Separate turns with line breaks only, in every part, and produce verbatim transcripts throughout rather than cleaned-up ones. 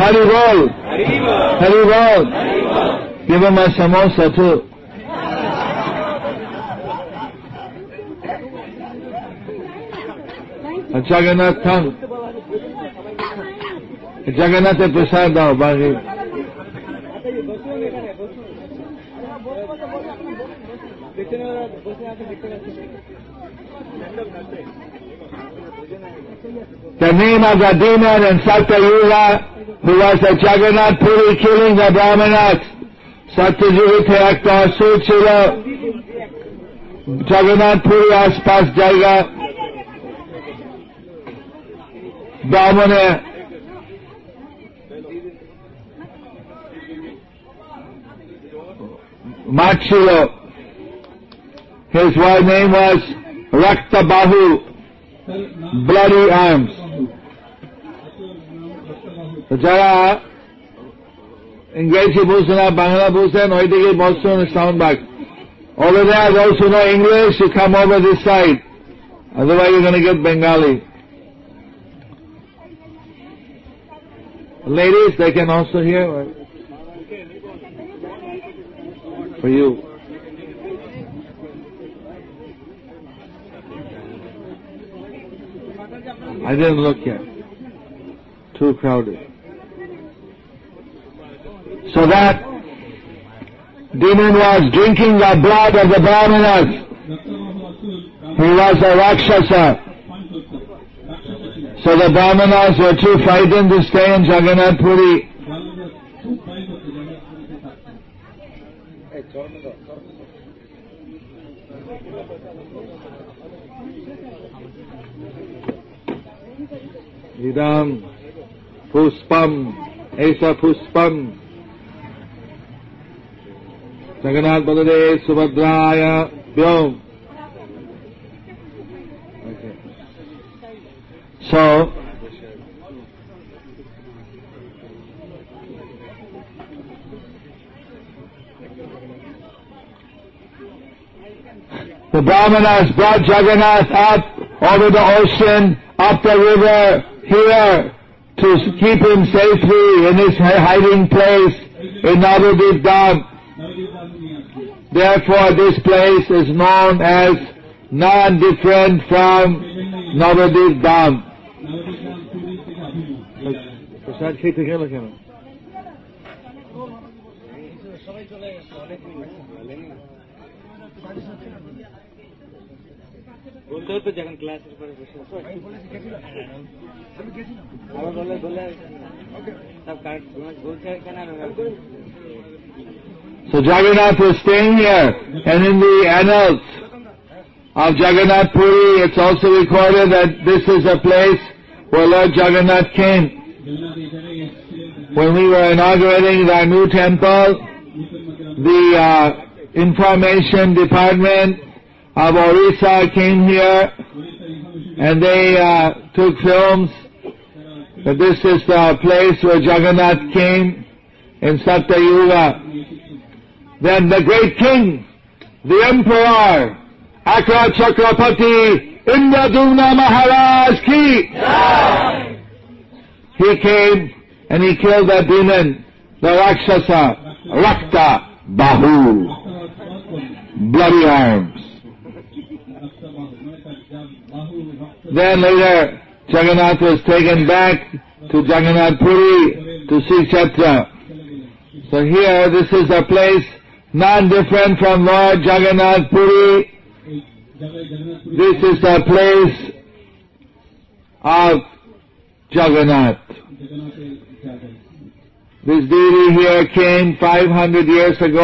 Hari Bol. Hari Bol. Give him a samosa too. A Jagannath tongue. A Jagannath prasad dao, bagi. The name of the demon in Satyuga, who was a Jagannath Puri killing the Brahmanas. Satyuga একটা অসুর ছিল জগন্নাথ পুরী আশপাশ জায়গা ব্রাহ্মণে মাঠ ছিল. His name was Rakta Bahu, bloody arms. যারা ইংরেজি বুঝছেন না, বাংলা বুঝছেন, ওইদিকে বলছেন সাউন্ড বাক. Over there, those who know English, you come over this side. Otherwise, you're going to get Bengali. Ladies, they can also hear. For you. I didn't look yet. Too crowded. So that demon was drinking the blood of the Brahmanas. He was a Rakshasa. So the Brahmanas were too frightened to stay in Jagannath Puri. Idam Puspam Esa Puspam Jagannath Baladev Subhadraya Vyom. Okay. So the Brahmanas brought Jagannath up over the ocean, up the river, here to keep him safely in his hiding place in Navadvip Dham. Therefore, this place is known as non-different from Navadvip Dham. Prasad খেতে গেল কেন? বলতে তো যখন ক্লাসের পরে বসে আবার বলে বলে সব কাট বলছে কেন? So Jagannath was staying here, and in the annals of Jagannath Puri, it's also recorded that this is a place where Lord Jagannath came. When we were inaugurating our new temple, the uh, information department of Orissa came here, and they uh, took films that this is the place where Jagannath came in Satyuga. Then the great king, the emperor, Akra Chakrapati, Indradumna Maharaj ki, he came and he killed that demon, the Rakshasa, Rakta Bahu, bloody arms. Then later, Jagannath was taken back to Jagannath Puri to see Chatra. So here, this is a place non-different from Lord Jagannath Puri. This is the place of Jagannath. This deity here came five hundred years ago.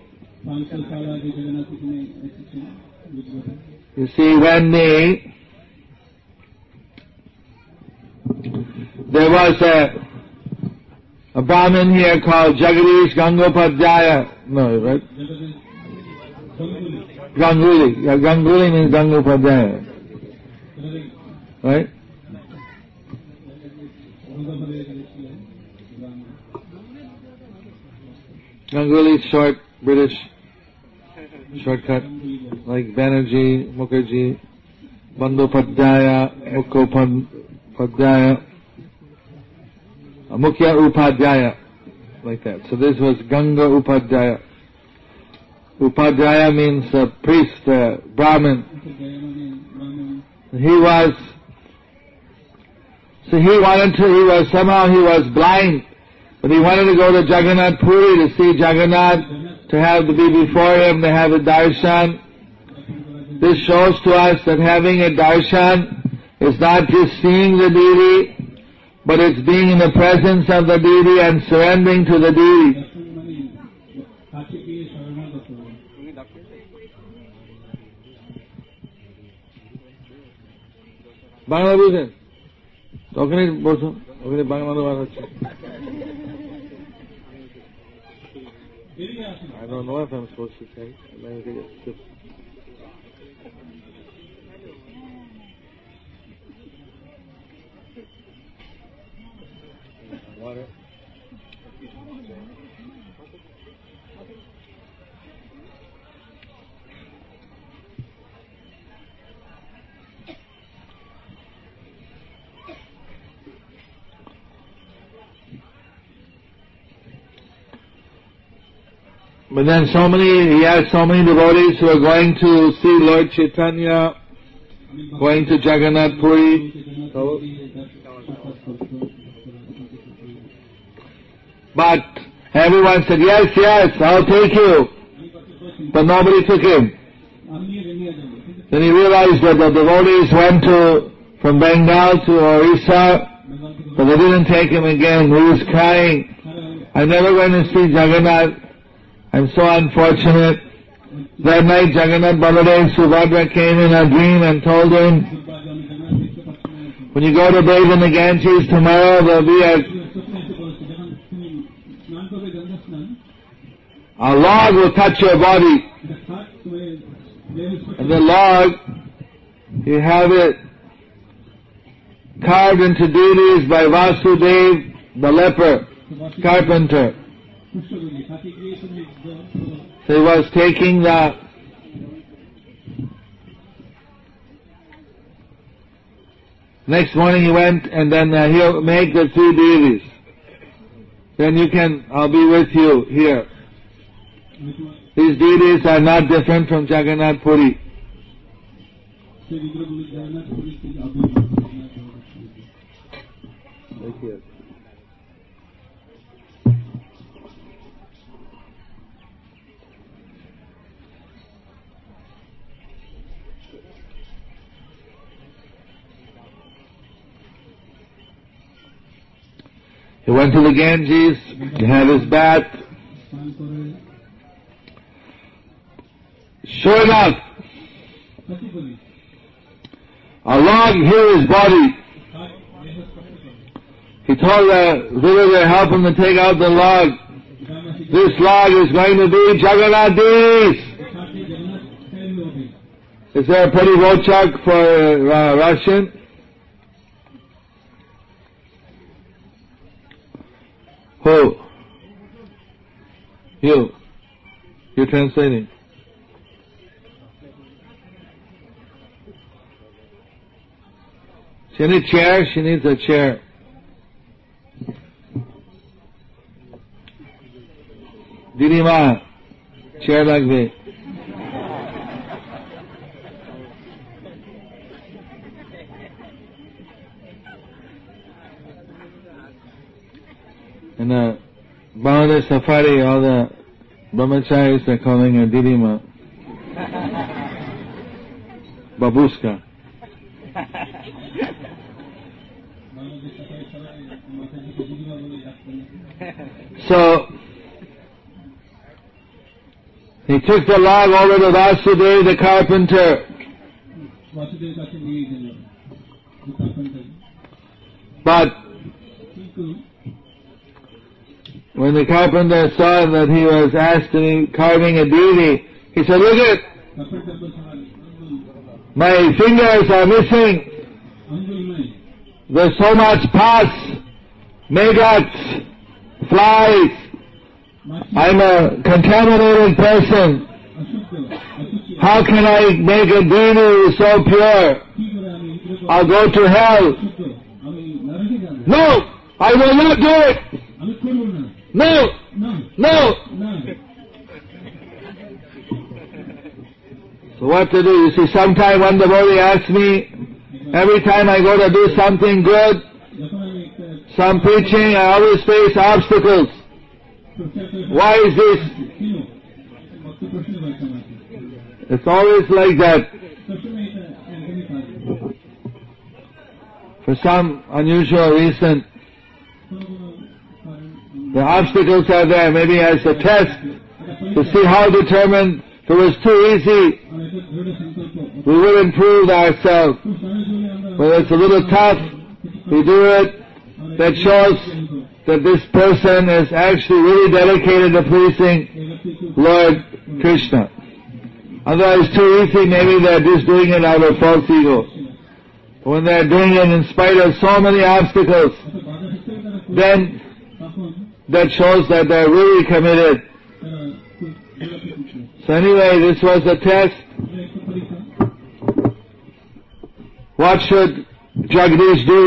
You see, when the, there was a, a Brahmin here called Jagadish Gangopadhyaya. No, right? Ganguli. Yeah, Ganguli means Gangopadhyaya. Right? Ganguly is short, British shortcut, like Banerjee, Mukherjee, Bandyopadhyaya, Mukhopadhyaya. Mukhya Upadhyaya, like that. So this was Ganga Upadhyaya. Upadhyaya means uh, priest, uh, Brahmin. He was, so he wanted to, he was, somehow he was blind, but he wanted to go to Jagannath Puri to see Jagannath, to have to be before him, to have a darshan. This shows to us that having a darshan is not just seeing the deity, but it's being in the presence of the deity and surrendering to the deity. Bangla বুঝেন? ওখানে বসো, ওখানে বাংলা বার হচ্ছে। I don't know if I'm supposed to say. Let me take it. Water. But then so many, he has so many devotees who are going to see Lord Chaitanya, going to Jagannath Puri. But everyone said, yes, yes, I'll take you. But nobody took him. Then he realized that the devotees went to, from Bengal to Orissa, but they didn't take him again. He was crying, I never went to see Jagannath. I'm so unfortunate. That night Jagannath Baladev Subhadra came in a dream and told him, when you go to bathe in the Ganges tomorrow, there'll be a, a log will touch your body. And the log, you have it carved into deities by Vasudev, the leper, carpenter. So he was taking the next morning he went and then uh, he'll make the three deities. Then you can, I'll be with you here. These deities are not different from Jagannath Puri. Thank you. He went to the Ganges, he had his bath. Sure enough, a log hit his body. He told the villager, help him to take out the log. This log is going to be Jagannath. Is there a petty Vochak for uh, Russian? Who? You. You're translating. She needs a chair, she needs a chair. Didi Ma, chair lagbe. In the Bangladesh Safari, all the brahmacharis are calling her Didi Ma. Babushka. So, he took the log over to Vasudev the carpenter. But when the carpenter saw that he was asked to be carving a deity, he said, look at, my fingers are missing. There's so much pus, maggots, flies. I'm a contaminated person. How can I make a deity so pure? I'll go to hell. No! I will not do it.
আমি করব না
No,
না
no.
না
So what to do? You see, sometime one devotee asks me, every time I go to do something good,
যখন আমি একটা
some preaching, I always face obstacles. Why is this?
কেন ভক্ত প্রশ্ন করছে আমাকে
It's always like that.
সবসময় এটা একদমই পারে
For some unusual reason, the obstacles are there, maybe as a test to see how determined. If it was too easy, we would improve ourselves. But it's a little tough, we do it. That shows that this person is actually really dedicated to pleasing Lord Krishna. Otherwise, too easy, maybe they're just doing it out of false ego. When they're doing it in spite of so many obstacles, then that shows that they're really committed. So anyway, this was a test. What should Jagadish do?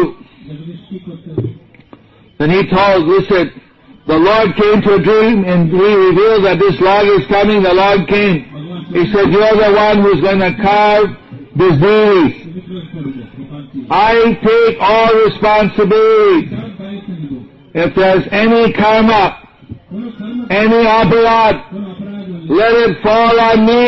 Then he told, listen, the Lord came to a dream and he revealed that this log is coming. The log came. He said, you're the one who's going to carve this deities. I take all responsibility. If there's any karma, any aparad, let it fall on me.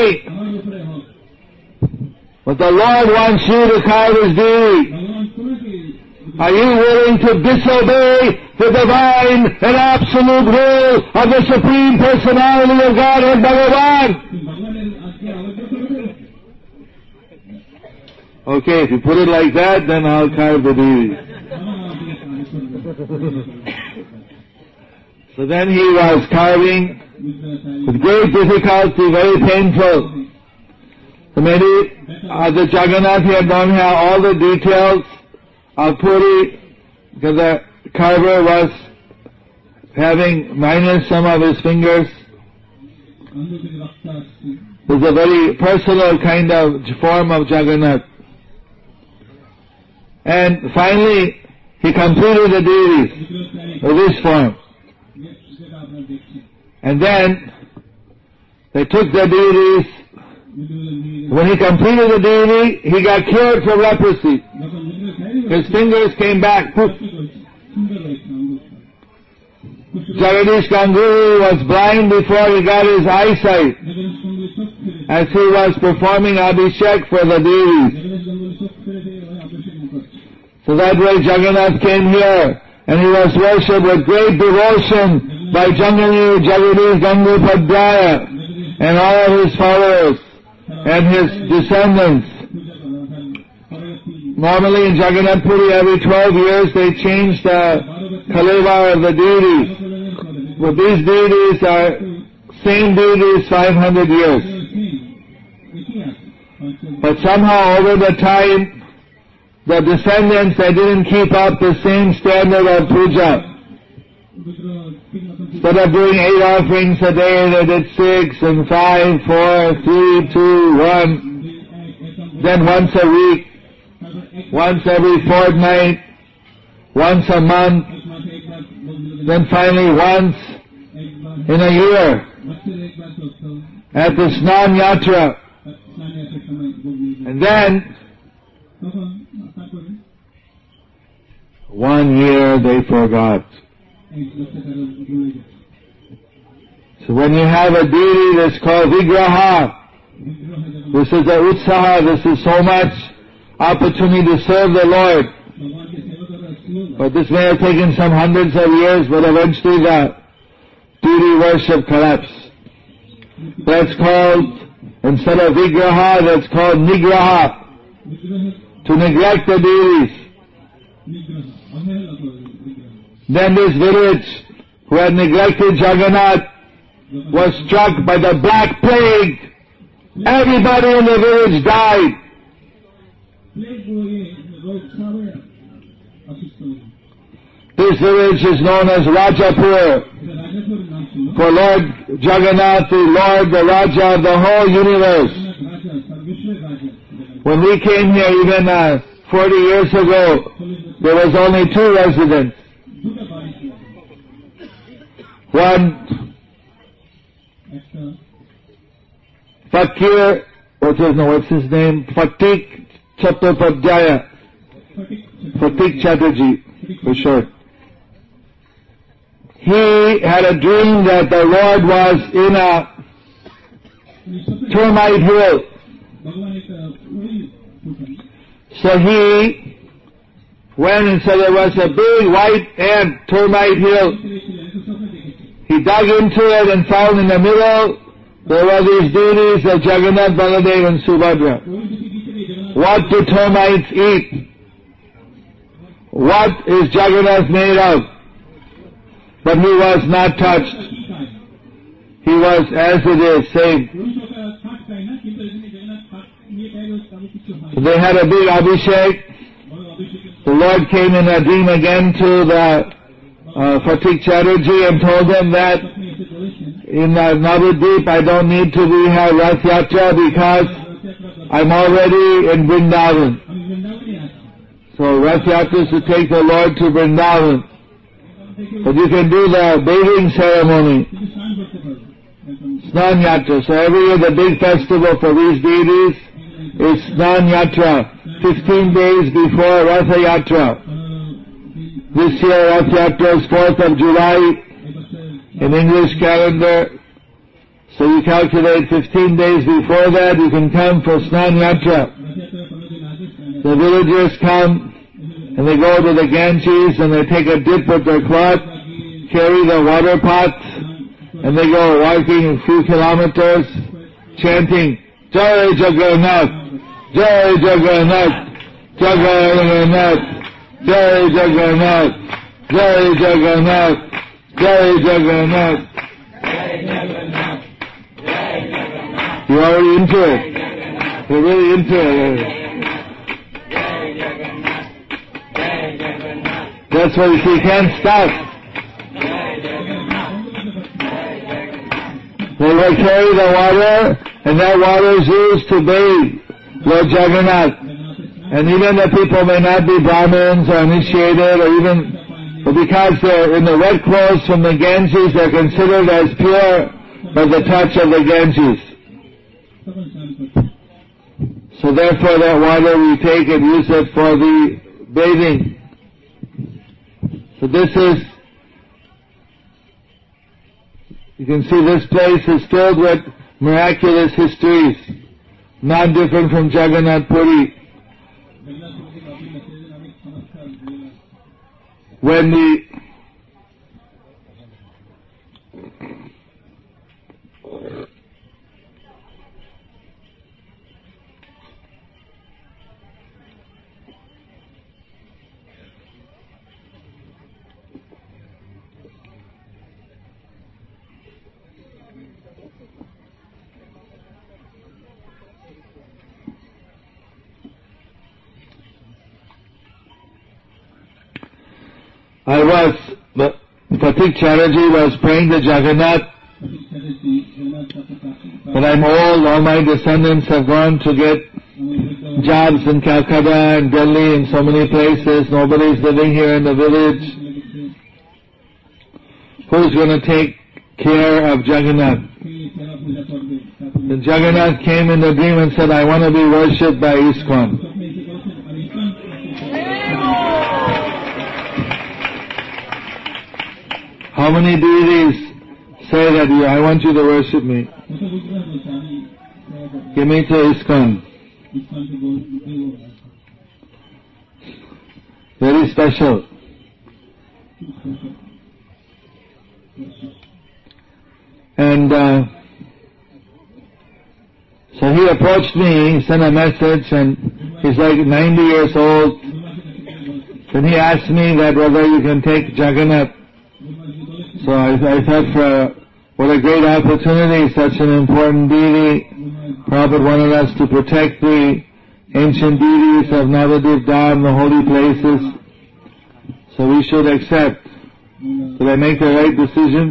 But the Lord wants you to carve his deity. Are you willing to disobey the divine and absolute will of the Supreme Personality of Godhead, Bhagavan? Okay, if you put it like that, then I'll carve the deity. So then he was carving with great difficulty, very painful. So maybe uh, the Jagannath here don't have all the details of Puri, because the carver was having minus some of his fingers. It's a very personal kind of form of Jagannath. And finally, he completed the deities with this form. And then, they took the deities. When he completed the deity, he got cured from leprosy. His fingers came back. Jagadish Ganguri was blind before he got his eyesight, as he was performing Abhishek for the deities. So that way Jagannath came here, and he was worshipped with great devotion by Jangani Jagadish Gangopadhyaya and all of his followers and his descendants. Normally in Jagannath Puri, every twelve years they change the Kalevar of the deities. But these deities are same deities five hundred years. But somehow over the time, the descendants, they didn't keep up the same standard of puja. Instead of doing eight offerings a day, they did six and five, four, three, two, one. Then once a week, once every fortnight, once a month, then finally once in a year at the Snan Yatra. And then one year they forgot. So when you have a deity that's called Vigraha, this is the Utsaha, this is so much opportunity to serve the Lord. But this may have taken some hundreds of years, but eventually the deity worship collapsed. That's called, instead of Vigraha, that's called Nigraha, to neglect the deities. Then this village, who had neglected Jagannath, was struck by the black plague. Everybody in the village died. This village is known as Rajapur, for Lord Jagannath, the Lord, the Raja of the whole universe. When we came here even uh, forty years ago, there was only two residents. one
একটা
fakir, what's his name, what's his name, Fatik Chattopadhyaya,
সঠিক
Fatik Chatterjee, for short. He had a dream that the Lord was in a termite hill.
ভগবান একটা ওই বলছেন
So he went and said there was a big white ant termite hill.
ছিলেন একটা স্বপ্ন দেখেছে
He dug into it and found in the middle there were these deities of Jagannath, Baladev and Subhadra.
ওই দুটি ভিতরে Jagannath
What do termites eat? What is Jagannath made of? But he was not touched.
কি খায়
He was as it is, same.
ওই সকা খাট খায় না কিন্তু এখানে জগন্নাথ খাট নিয়ে খায় তাহলে কিছু হয়
So they had a big abhishek.
বড় অভিষেক
The Lord came in a dream again to the uh, Fatik Chatterjee and told him that
আপনি এসে বলেছেন
in uh, Navadvip I don't need to be have Rath Yatra because
Rathyatra
I'm already in Vrindavan.
আমি বৃন্দাবনে আছি
So Rath Yatra is to take the Lord to Vrindavan.
এখান থেকে
But you can do the bathing ceremony,
কিন্তু স্নান করতে পারবো একদম
Snan Yatra. So every year the big festival for these deities is Snan Yatra, fifteen days before Rath Yatra. This year Rath Yatra is fourth of July in English calendar. So you calculate fifteen days before that, you can come for Snan Yatra.
Rathyatra পনেরো দিন আগে স্নান
The villagers come and they go to the Ganges and they take a dip with their cloth, carry the water pots, and they go walking a few kilometers, chanting, Jai Jagannath, Jai Jagannath, Jagannath, Jai Jagannath, Jai Jagannath, Jai Jagannath. You're already into it. You're really into it. That's why you can't stop. They will carry the water, and that water is used to bathe Lord Jagannath. And even the people may not be Brahmins or initiated, or even, but because they're in the wet clothes from the Ganges, they're considered as pure by the touch of the Ganges.
তখন স্নান করতে
So therefore that water we take and use it for the bathing. So this is, you can see this place is filled with miraculous histories, not different from Jagannath Puri.
Jagannath মন্দির অভিন্ন সেদিন অনেক চমৎকার বললাম
When the I was, but Fatik Chatterjee was praying to Jagannath,
সঠিক চ্যাটার্জি জগন্নাথ কাছে প্রার্থনা
but I'm old, all my descendants have gone to get
আমার হয়তো
jobs in Calcutta and Delhi and so many places. Nobody's living here in the village.
লেগেছে
Who's going to take care of Jagannath?
কে সেবা পূজা করবে ঠাকুর
Then Jagannath came in the dream and said, I want to be worshipped by ISKCON.
স্বপ্নে এসে বলছেন আর ইসলাম
How many deities say that you, I want you to worship me?
কত বিগ্রহ বলছে আমি সেবা করবো
Give me to ISKCON.
ইসলামকে বলবো
Very special. And uh, so he approached me, he sent a message, and he's like ninety years old. Then he asked me that whether you can take Jagannath. So I, I thought, for what a great opportunity, such an important deity. Prabhupada wanted us to protect the ancient deities of Navadvip Dham, the holy places. So we should accept. Did I make the right decision?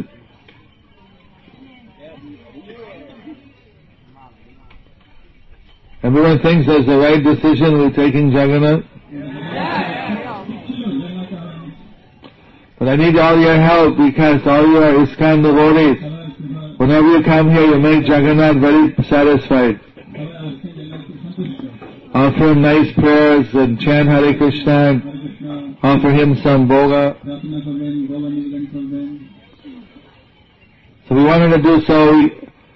Everyone thinks that's the right decision with taking Jagannath. But I need all your help because all you are ISKCON devotees.
তারা কৃপা
Whenever you come here, you make Jagannath very satisfied.
তারা আসছে জগন্নাথকে সন্তুষ্ট
Offer him nice prayers and chant Hare Krishna and
Hare Krishna
offer him some bhoga.
প্রার্থনা করবেন ভগবান নিবেদন করবেন
So we wanted to do so. We,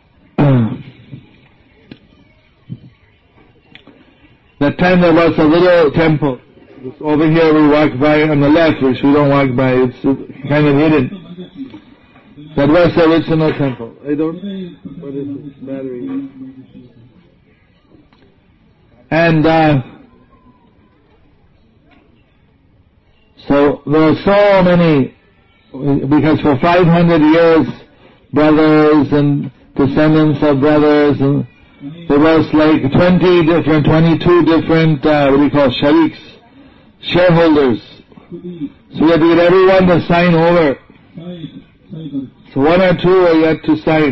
that time there was a little temple. Over here we walk by on the left, which we don't walk by. It's kind of hidden. That was the original temple. I don't. What is this battery? And uh, so there are so many, because for five hundred years, brothers and descendants of brothers, and there was like twenty different, twenty-two different, uh, what do you call, shariks, shareholders. So we had to get everyone to sign over.
সবাই সবাই করে
So one or two are yet to sign.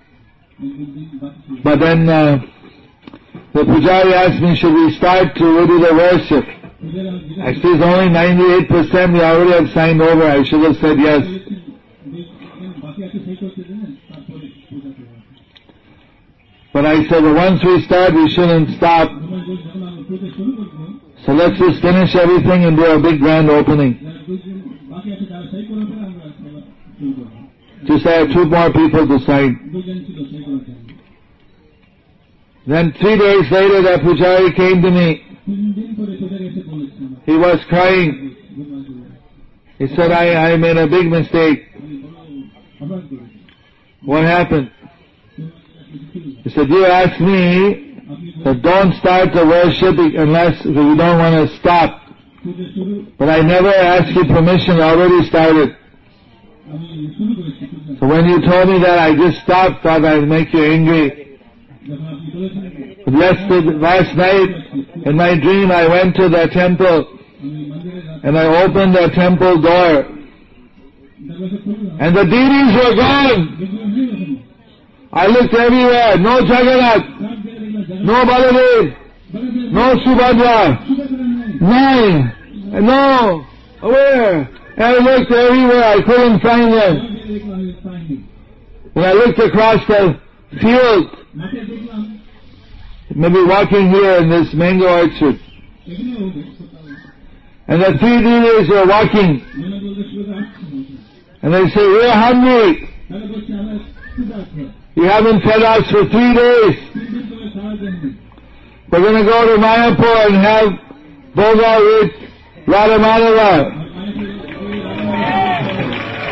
But then uh, the pujari asked me, should we start to do the worship? I see it's only ninety-eight percent, we already have signed over. I should have said yes.
বাকি আছে সেই করতে দেবেন তারপরে পূজা করবেন
But I said, well, once we start, we shouldn't stop.
যখন যখন আমরা পূজা শুরু করবো
So let's just finish everything and do a big grand opening.
যারা দুজন বাকি আছে তারা সেই করার পরে আমরা সবাই শুরু করবো
Just I have two more people to sign.
দুজন ছিল সেই করার জন্য
Then three days later, the pujari came to me.
তিন দিন পরে পূজারি এসে বলেছে আমার
He was crying. He said, I, I made a big mistake.
আমি বড় অপরাধ করেছি
What happened? He said, you asked me
আপনি
that don't start the worship unless you don't want to stop.
পূজা শুরু
But I never asked you permission, I already started.
আমি শুরু করেছি পূজা
So when you told me that, I just stopped, thought I'd make you angry.
যখন আপনি বলেছিলেন
But yesterday, last night, in my dream, I went to the temple
আমি মন্দিরে রাত
and I opened the temple door
দরজা খুললাম
and the deities were gone.
দেখলাম হয়ে গেছে
I looked everywhere, no Jagannath,
সব জায়গায় দেখলাম জায়গা
no Baladev,
বলে
no Subhadra,
পূজা করেন নাই
nine, no, where? And I looked everywhere, I couldn't find them.
সব জায়গায় দেখলাম আমি পাইনি
When I looked across the field,
মাঠে দেখলাম
maybe walking here in this mango orchard,
এখানেও হবে সকালে
and the three deities were walking,
মনে বলতে শুরু আসছে
and they say, we're hungry,
তাহলে বলছে আমরা পূজা আছে
you haven't fed us for three days,
তিন দিন ধরে খাওয়ার জন্য
we're going to go to Mayapur and have bhoga with Radha Madhava.
আর মায়ের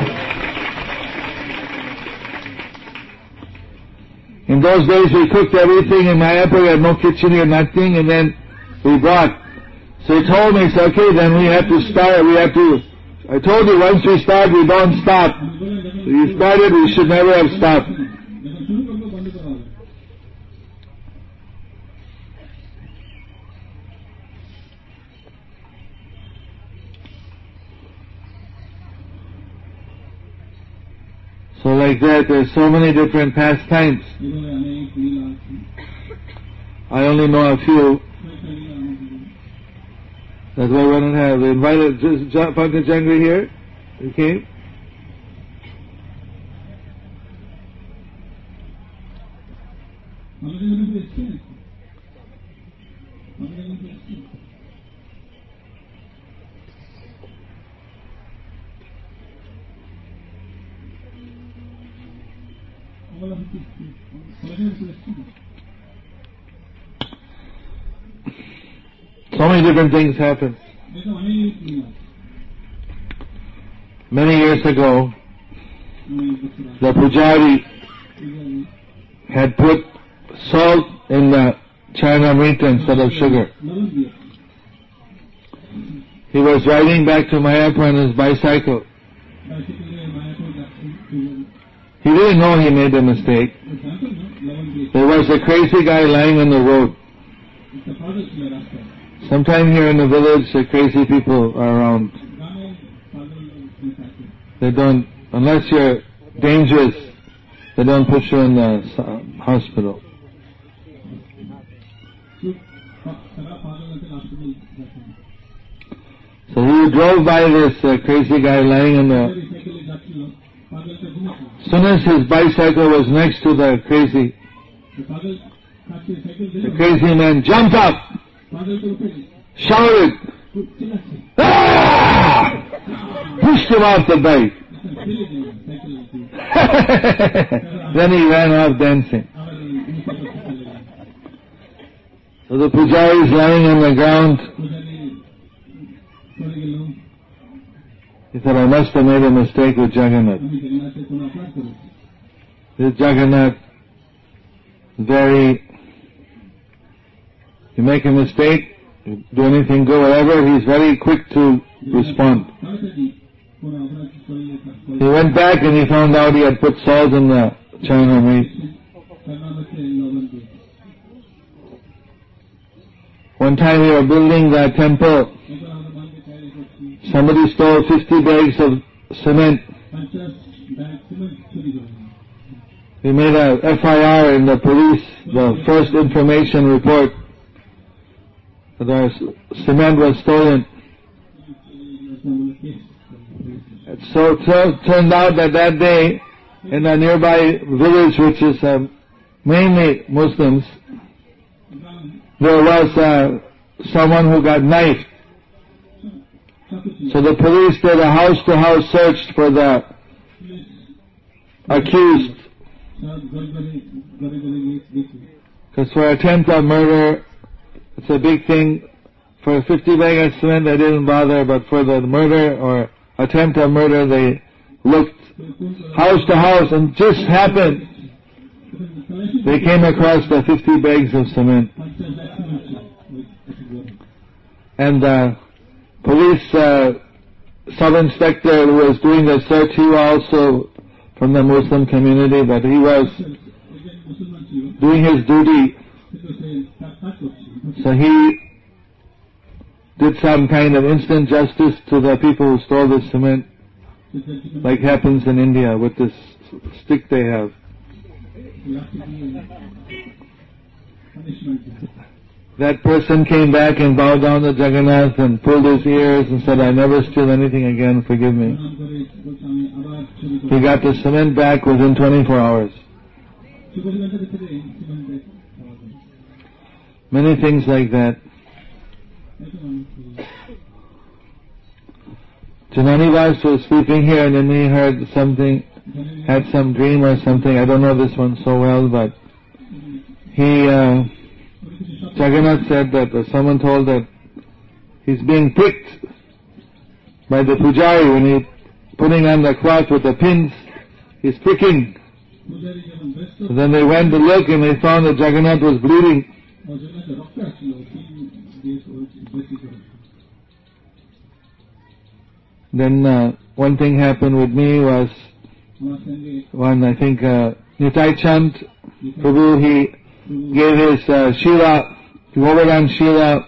In those days we cooked everything in Mayapur, we had no kitchen here, nothing, and then we brought. So he told me, so okay, then we have to start, we have to, I told you, once we start, we don't stop. So you started, we should never have stopped.
যখন শুরু করবো বন্ধ করা হবে
So like that, there's so many different pastimes.
এভাবে অনেক লীলা আছে
I only know a few.
কয়েকটা লীলা আমাদের
That's why we want to have. We invited J- Pankaj Jangri here. He came.
আমাদের মধ্যে এসছে আমাদের মধ্যে এসছে আমরা হচ্ছে আমাদের মধ্যে এসছে
So many different things happen.
এটা অনেক লীলা
Many years ago,
অনেক বছর আগে
the pujari
Pujari
had put salt in the charnamrita instead of sugar.
লবণ দিয়ে
He was riding back to Mayapur on his bicycle.
বাইসাইকেলে Mayapur যাচ্ছেন পূজারি
He didn't know he made a mistake.
ও জানতো না লবণ দিয়ে
There was a crazy guy lying on the road.
একটা পাগল ছিল রাস্তায়
Sometime here in the village, the crazy people are around.
গ্রামে পাগল লোক থাকে
They don't, unless you're dangerous, they don't put you in the uh, hospital.
চুপ তারা পাগল আছে হাসপাতাল যাচ্ছেন
So he drove by this uh, crazy guy lying in the... As soon as his bicycle was next to the crazy, the crazy man jumped up, shouted, "Ah!" Pushed him off the bike. Then he ran off dancing. So the pujari is lying on the ground. He said, "I must have made a mistake with Jagannath. This Jagannath, very, you make a mistake, you do anything good, whatever, he's very quick to respond." He went back and he found out he had put salt in the China meat. One time we were building the temple. Somebody stole fifty bags of cement. We made a F I R in the police, the first information report, that our cement was stolen. So it turned out that that day, in a nearby village which is uh, mainly Muslims, there was uh, someone who got knifed. So the police did a house-to-house search for the accused. Because for attempt of murder, it's a big thing. For fifty bags of cement, they didn't bother, but for the murder or attempt of murder, they looked house to house, and just happened they came across the fifty bags of cement. And the police uh, sub-inspector who was doing the search, he was also from the Muslim community, but he was doing his duty. So he did some kind of instant justice to the people who stole the cement, like happens in India with this stick they have. That person came back and bowed down to Jagannath and pulled his ears and said, "I never steal anything again, forgive me." He got the cement back within twenty-four hours. Many things like that. Jananivas was sleeping here and then he heard something, had some dream or something. I don't know this one so well, but he, uh, Jagannath said that uh, someone told that he's being pricked by the pujari when he's putting on the cloth with the pins. He's pricking. So then they went to look and they found that Jagannath was bleeding. Then uh, one thing happened with me was when I think uh, Nitai Chand Prabhu, he gave his uh, Shila, Govardhan Shila,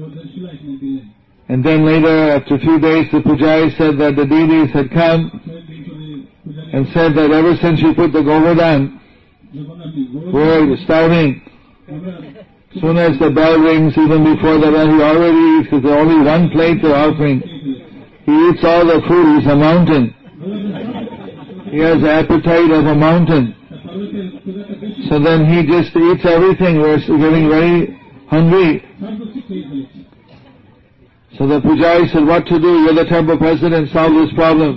and then later after a few days the Pujari said that the deities had come and said that ever since you put the Govardhan, we're starving. As soon as the bell rings, even before the bell, he already eats, because there's only one plate they're offering. He eats all the food, he's a mountain. He has the appetite of a mountain. So then he just eats everything, we're getting very hungry. So the Pujari said, "What to do? You're the temple president, solve this problem.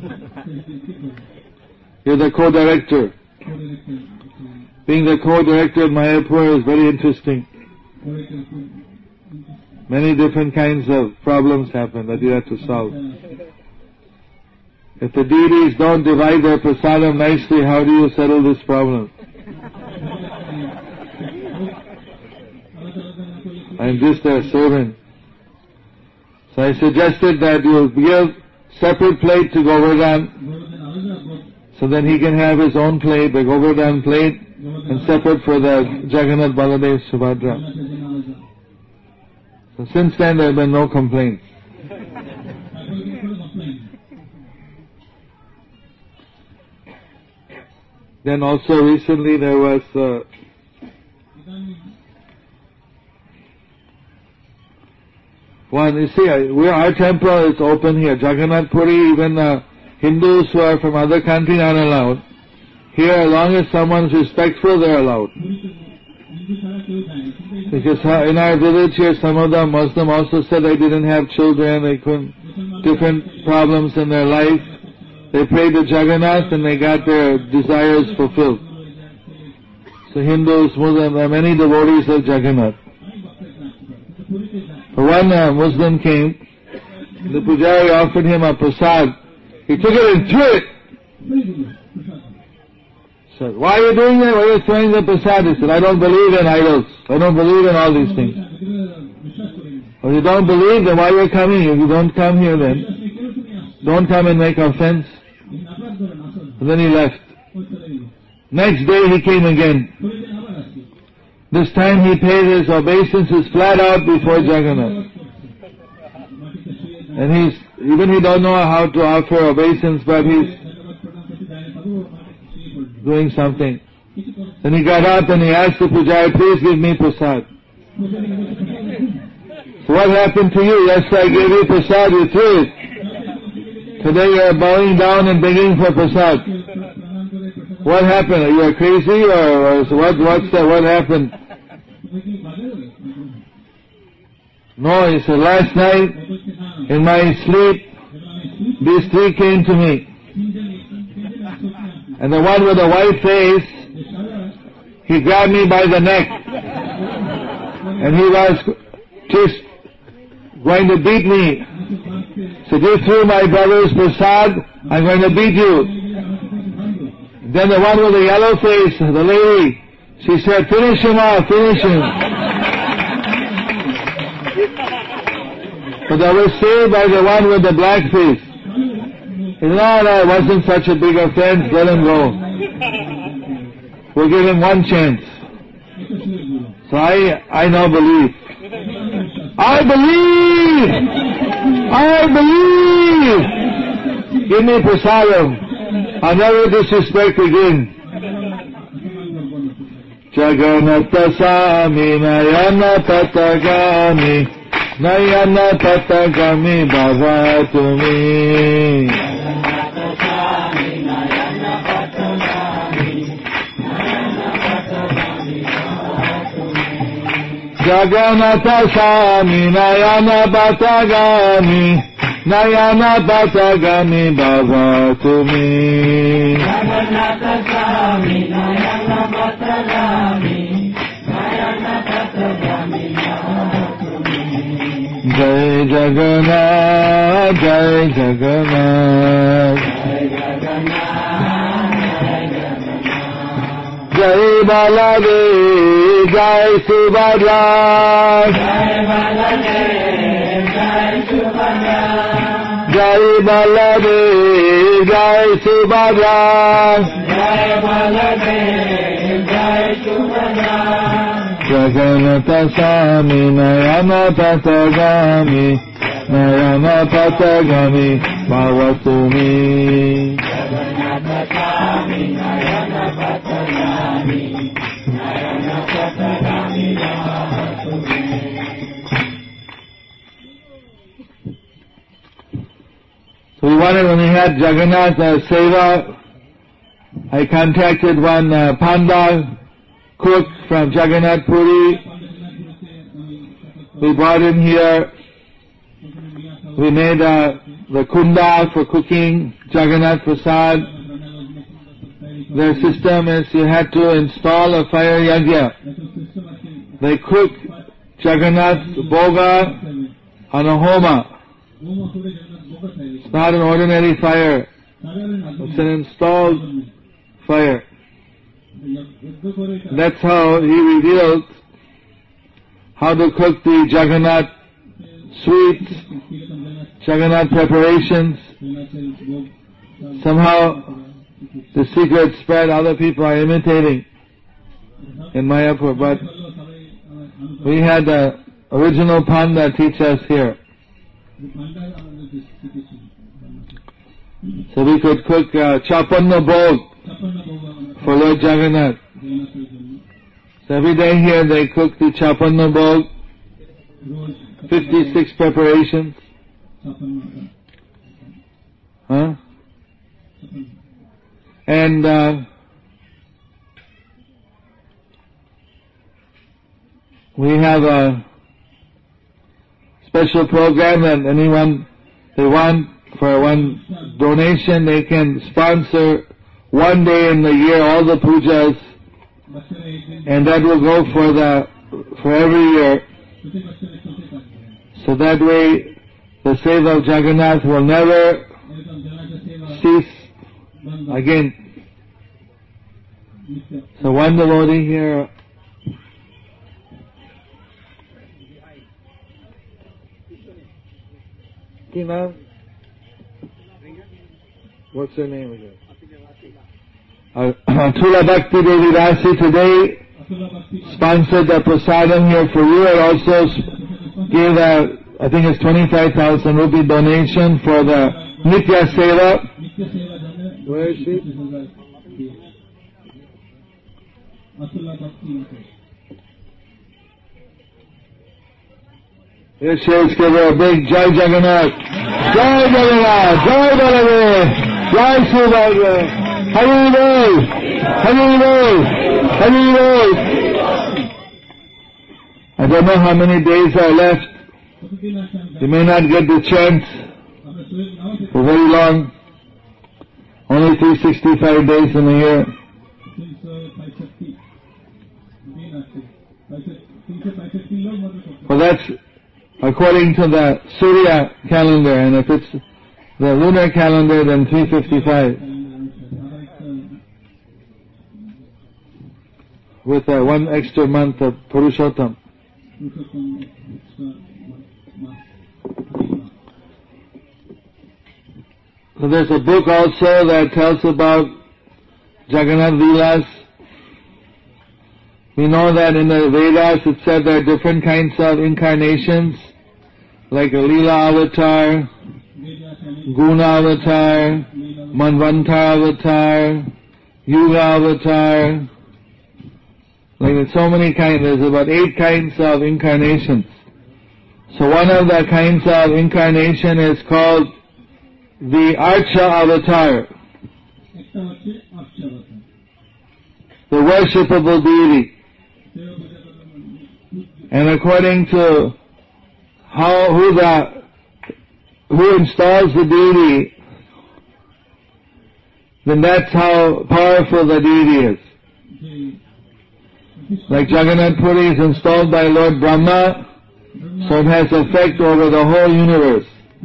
You're the co-director." Being the co-director of Mayapur is very interesting. Many different kinds of problems happen that you have to solve. If the deities don't divide their prasadam nicely, how do you settle this problem? I'm just a servant. So I suggested that you give separate plate to Govardhan, so then he can have his own plate, the Govardhan plate, and separate for the Jagannath, Baladev, Subhadra. So since then there have been no complaints. Then also recently there was uh, One, you see, we, our temple is open here. Jagannath Puri, even uh, Hindus who are from other countries are allowed. Here, as long as someone is respectful, they are allowed. Because uh, in our village here, some of the Muslims also said they didn't have children, they couldn't, different problems in their life. They prayed to Jagannath and they got their desires fulfilled. So Hindus, Muslims, there are many devotees of Jagannath. One uh, Muslim came, the Pujari offered him a prasad. He took it and threw it. Said, why are you doing that? Why are you throwing the prasad? He said, I don't believe in idols. I don't believe in all these things. Well, you don't believe, then why are you coming? If you don't come here then, don't come and make offense. And then he left. Next day he came again. This time he paid his obeisances flat out before Jagannath. And he's, even he don't know how to offer obeisance, but he's doing something. Then he got up and he asked the Pujari, please give me prasad. So what happened to you? Yesterday I gave you prasad, you threw it. Today you are bowing down and begging for prasad. What happened? Are you crazy or, or what? What's that? What happened? No, he said, last night in my sleep, these three came to me. And the one with the white face, he grabbed me by the neck. And he was just going to beat me. So you threw my brother's prasad, I'm going to beat you. Then the one with the yellow face, the lady, she said, finish him off, finish him. But I was saved by the one with the black face. He said, no, no, it wasn't such a big offense, let him go. We'll give him one chance. So I, I now believe. I believe! I believe! Give me prasadam. I'll never disrespect again. Jagannatha Swami Nayana Patagami Nayana Patagami Bhavatumi. Jagannatha Swami Nayana Patagami Nayana Patagami Bhavatumi. Jagannatha Swami Nayana Patagami Nayana Patagami Bhavatumi. Jai Jagannath, Jai Jagannath, Jai Baladev, Jai Subhadra, Jai Baladev, Jai Subhadra, Jai Baladev, Jai Subhadra, Jai Baladev, Jai Subhadra. Jagannatha Swami Nayana Patagami Nayana Patagami Bhavatumi. Jagannatha Swami Nayana Patagami Nayana Patagami Bhavatumi. So we wanted, when we had Jagannath uh, Seva, I contacted one uh, Panda cook from Jagannath Puri. We brought him here. We made uh, the kunda for cooking Jagannath Prasad. Their system is you had to install a fire yagya. They cook Jagannath Bhoga on a homa. It's not an ordinary fire. It's an installed fire. That's how he revealed how to cook the Jagannath sweets, Jagannath preparations. Somehow the secret spread, other people are imitating in Mayapur, but we had the original Panda teach us here. So we could cook uh, Chapanna Bhog for Lord Jagannath. So every day here they cook the Chapanna Bhog. fifty-six preparations. Huh? And uh, we have a special program that anyone they want for one donation, they can sponsor one day in the year all the pujas, and that will go for the for every year. So that way the seva of Jagannath will never cease again. So one devotee here, Kina, what's her name again? Uh, Tula Bhakti Devi Rasi today sponsored the prasadam here for you, and also gave a, I think it's twenty-five thousand rupee donation for the Nitya Seva. Where is she? Here she is. Give her a big Jai Jagannath. Jai Jagannath. Jai Baladev. Jai Subhadra. Hari Bol. Hari Bol. Hari Bol. I don't know how many days are left. You may not get the chance for very long. Only three hundred sixty-five days in a year. Well, that's according to the Surya calendar, and if it's the lunar calendar, then three hundred fifty-five. With uh, one extra month of Purushottam. So there's a book also that tells about Jagannath Leelas. We know that in the Vedas it said there are different kinds of incarnations, like a Leela avatar, Guna avatar, Manvantar avatar, Yuga avatar. Like there's so many kinds, there's about eight kinds of incarnations. So one of the kinds of incarnation is called the Archa avatar, the worshipable deity. And according to how who the who installs the deity, then that's how powerful the deity is. Like Jagannath Puri is installed by Lord Brahma, so it has effect over the whole universe.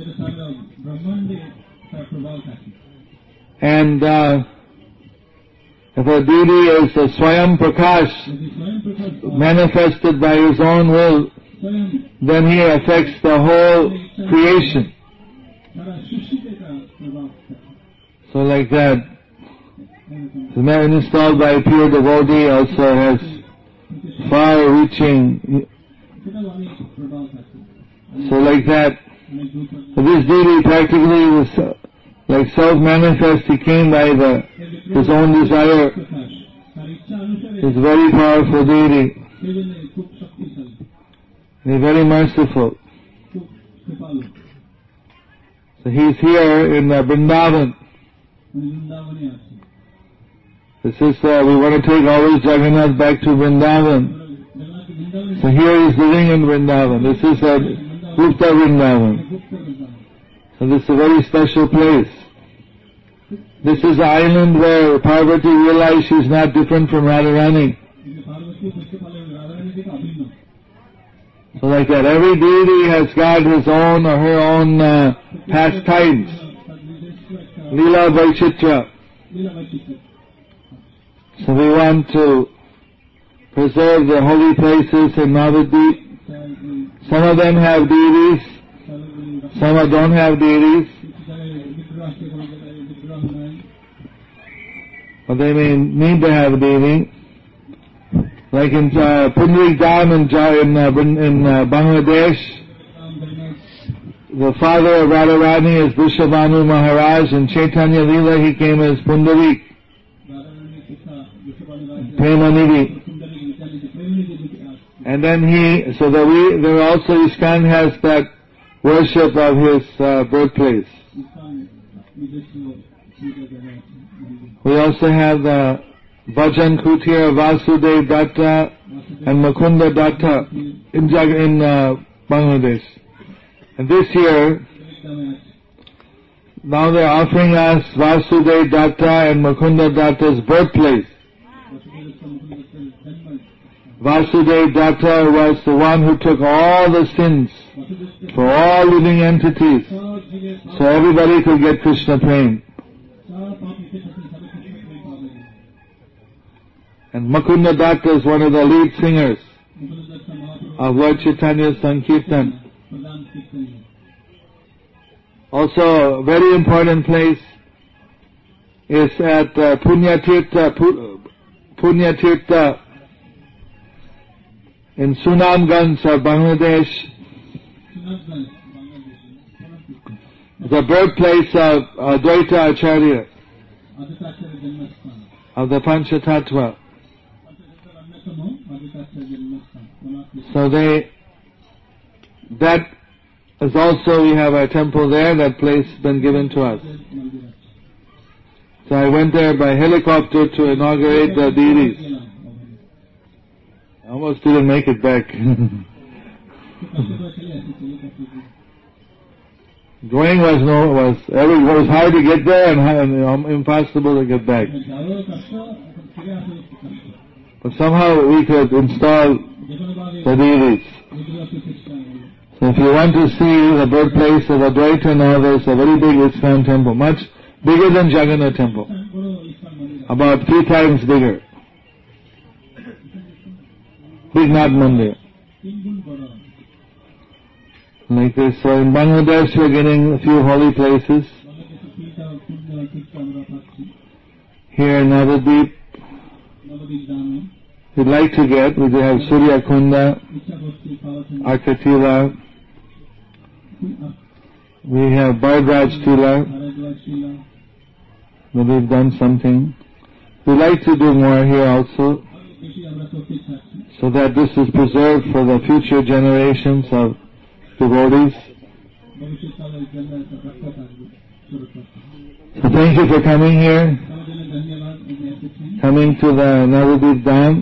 And uh, if a deity is a Swayam Prakash, manifested by his own will, then he affects the whole creation. So like that, the man installed by a pure devotee also has far-reaching. So like that, this deity practically was uh, like self-manifest. He came by the his own desire. He's a very powerful deity. He's very merciful. So he's here in uh, Vrindavan. This is, uh, we want to take always Jagannath back to Vrindavan. So here he's living in Vrindavan. This is a Gupta Vrindavan. So this is a very special place. This is an island where Parvati realized she's not different from Radharani. So like that, every deity has got his own or her own uh, pastimes. Leela Vaishitra. So we want to preserve the holy places in Navadvip. Some of them have deities, some don't have deities. But they may need to have a deity. Like in uh, Pundarik Dham in, in, uh, in uh, Bangladesh, the father of Radharani is Vrishabhanu Maharaj, and Chaitanya Leela he came as Pundarik. Premanidhi. And then he, so that we, there also ISKCON has that worship of his uh, birthplace. We also have the Bhajan Kutir Vasudev Datta and Mukunda Datta in, Jag- in uh, Bangladesh. And this year, now they're offering us Vasudev Datta and Mukunda Datta's birthplace. Vasudev Datta was the one who took all the sins for all living entities, so everybody could get Krishna prema. And Mukunda Datta is one of the lead singers of Lord Chaitanya's Sankirtan. Also, a very important place is at uh, Punyatirtha, Punyatirtha in Sunamganj of Bangladesh, the birthplace of Advaita Acharya of the Panchatattva. So they, that is also, we have a temple there, that place has been given to us. So I went there by helicopter to inaugurate the deities. I almost didn't make it back. Going was no, was, every, it was hard to get there and, and um, impossible to get back. But somehow we could install the deities. So if you want to see the birthplace of Advaita now, there's a very big ISKCON temple, much bigger than Jagannath temple. About three times bigger. Big Nath Mandir. Like this. So in Bangladesh we're getting a few holy places. Here in Navadvip, we'd like to get, we have Surya Kunda, Akatila, we have Bhardraj Tila, but we've done something. We'd like to do more here also, so that this is preserved for the future generations of devotees. So thank you for coming here, coming to the Navadvip Dham.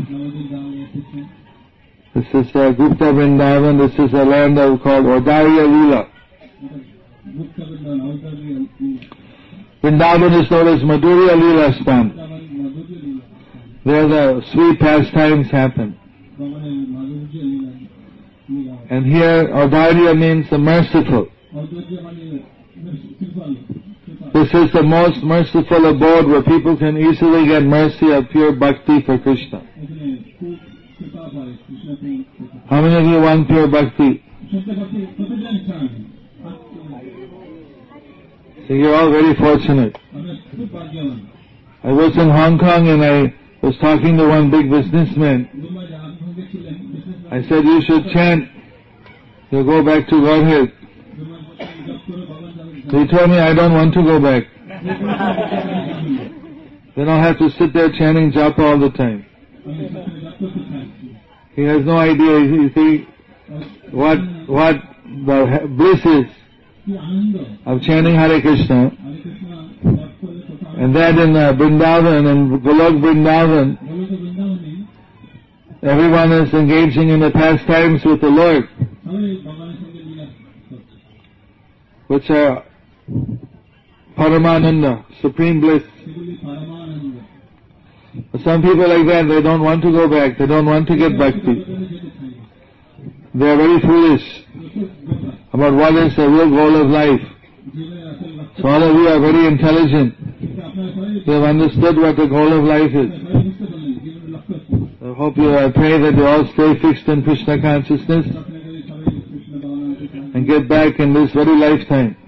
This is uh, Gupta Vrindavan. This is a land that we call Audarya Leela. Vrindavan is known as Madhurya Leela Sthan. There the sweet pastimes happen. And here Audarya means the merciful. This is the most merciful abode where people can easily get mercy of pure bhakti for Krishna. How many of you want pure bhakti? So you're all very fortunate. I was in Hong Kong and I was talking to one big businessman. I said, you should chant, you'll go back to Godhead. He told me, I don't want to go back. Then I'll have to sit there chanting japa all the time. He has no idea, you see, what, what the bliss is of chanting Hare Krishna. And that in uh, Vrindavan, in Golok Vrindavan, everyone is engaging in the pastimes with the Lord, which are Paramananda, supreme bliss. But some people like that, they don't want to go back, they don't want to get bhakti. They are very foolish about what is the real goal of life. So all of you are very intelligent. You have understood what the goal of life is. I hope you, I pray that you all stay fixed in Krishna consciousness and get back in this very lifetime.